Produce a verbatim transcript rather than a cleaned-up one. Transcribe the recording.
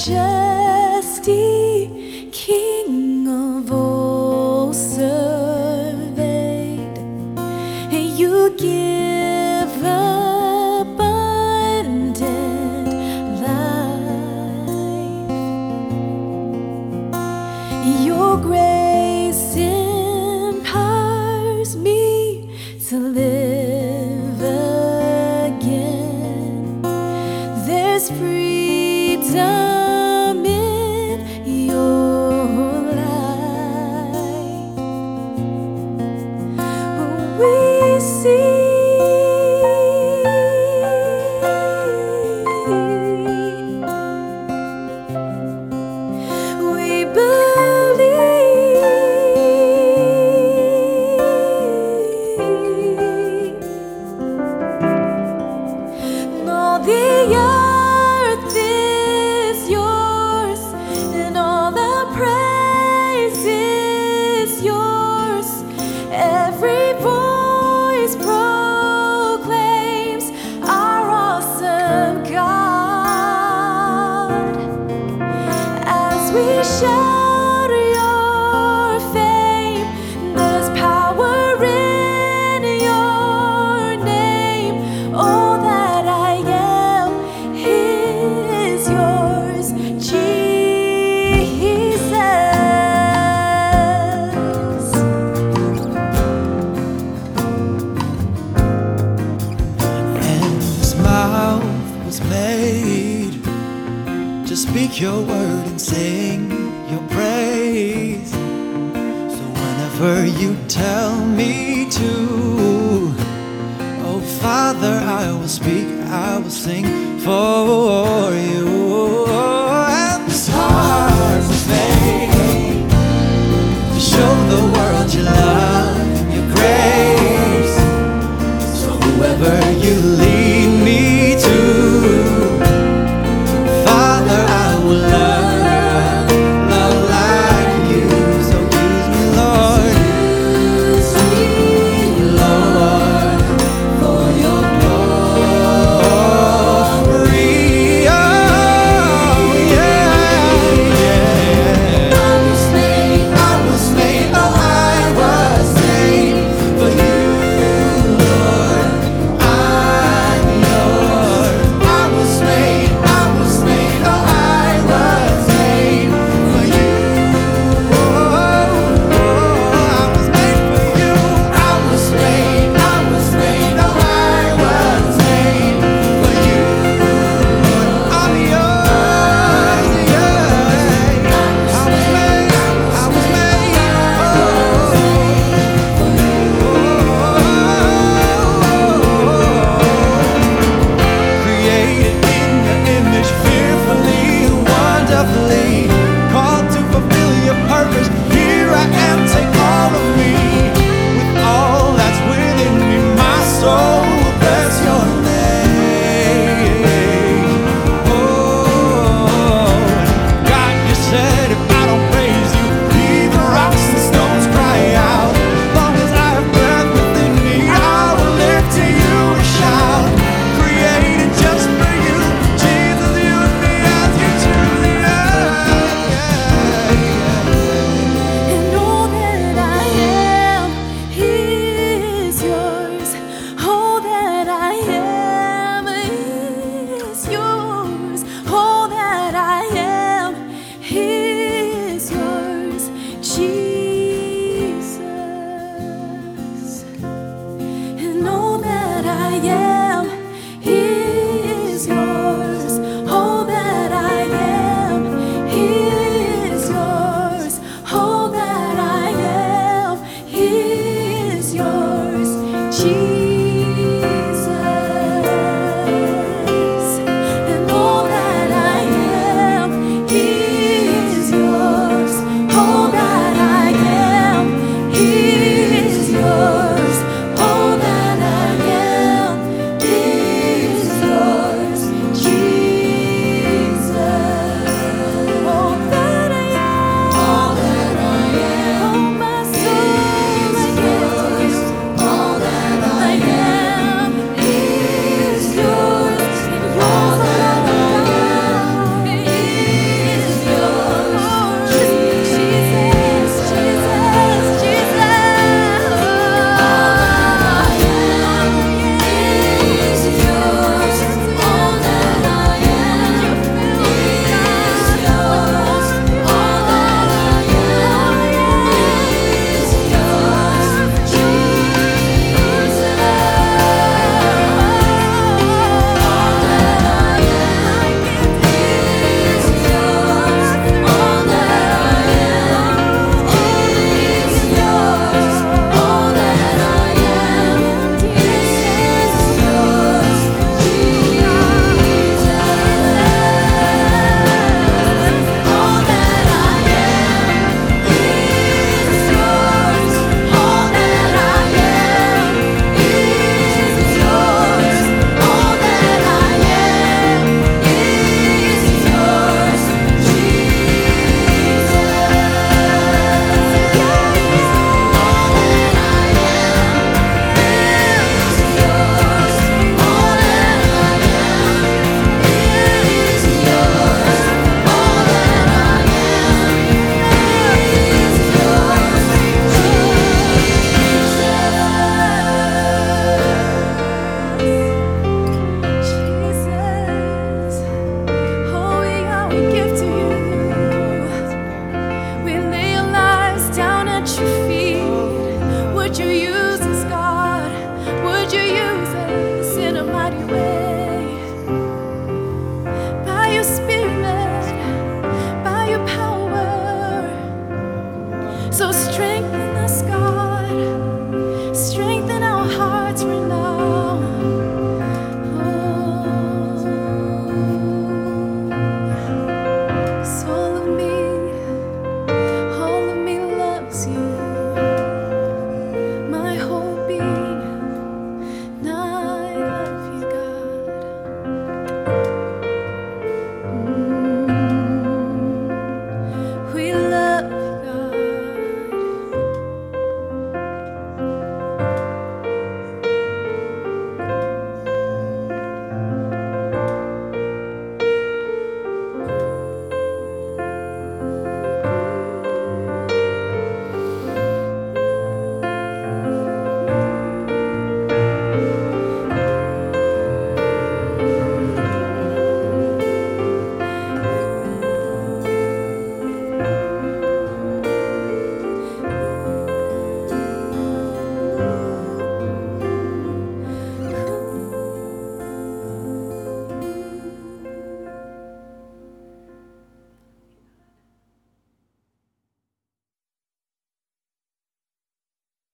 majesty, King of all surveyed. You give abundant life. Your grace empowers me to live again. There's freedom in your light. We see, we believe. All the earth is yours, and all the praise is yours. Every voice proclaims our awesome God. As we shout your fame, there's power in your name. All that I am is yours, Jesus. And his mouth was made to speak your word and sing your praise. So whenever you tell me to, oh Father, I will speak, I will sing for you. And this heart was made to show the world your love and your grace. So whoever you lead me to, Father, I will love, love like you. So use me, Lord, use me, Lord, for your glory. Oh, yeah, yeah. I was made, I was made, oh, I was made for you, Lord. I'm yours. I was made, I was made, oh, I was made for you. Oh, oh, I was made for you. I was made, I was made, oh, I was made for you. I'm yours, yeah. I was made, I was made, created in your image, fearfully and wonderfully, called to fulfill your purpose. Here I am, take all of me. With all that's within me, my soul will bless your name. Oh, God, you said if I don't praise you, even rocks and stones cry out. As long as I have breath within me, I will lift to you and shout. Created just for you, Jesus, use me as you choose. Yeah, yeah. And all that I am is yours. All that I am is yours. All that I am is yours, Jesus. And all that I am